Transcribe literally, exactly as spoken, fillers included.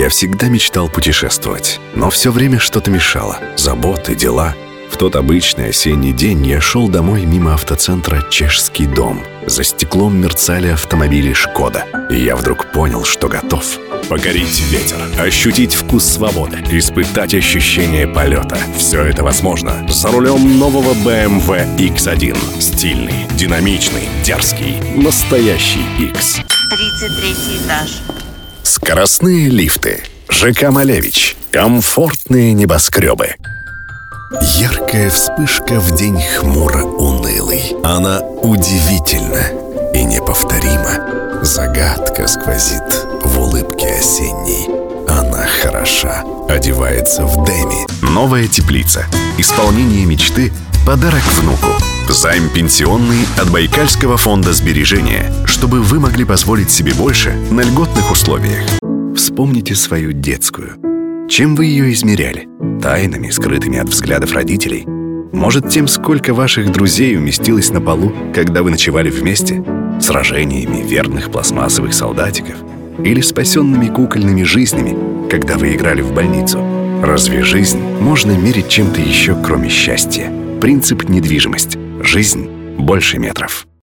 Я всегда мечтал путешествовать, но все время что-то мешало. Заботы, дела. В тот обычный осенний день я шел домой мимо автоцентра «Чешский дом». За стеклом мерцали автомобили «Шкода». И я вдруг понял, что готов покорить ветер, ощутить вкус свободы, испытать ощущение полета. Все это возможно за рулем нового бэ эм вэ икс один. Стильный, динамичный, дерзкий, настоящий X. тридцать третий этаж. Скоростные лифты. ЖК «Малевич». Комфортные небоскребы. Яркая вспышка в день хмуро унылый. Она удивительна и неповторима. Загадка сквозит в улыбке осенней. Она хороша, одевается в деми. Новая теплица. Исполнение мечты. Подарок внуку. Займ пенсионный от Байкальского фонда сбережения, чтобы вы могли позволить себе больше на льготных условиях. Вспомните свою детскую. Чем вы ее измеряли? Тайнами, скрытыми от взглядов родителей? Может, тем, сколько ваших друзей уместилось на полу, когда вы ночевали вместе? Сражениями верных пластмассовых солдатиков? Или спасенными кукольными жизнями, когда вы играли в больницу? Разве жизнь можно мерить чем-то еще, кроме счастья? Принцип недвижимость. Жизнь больше метров.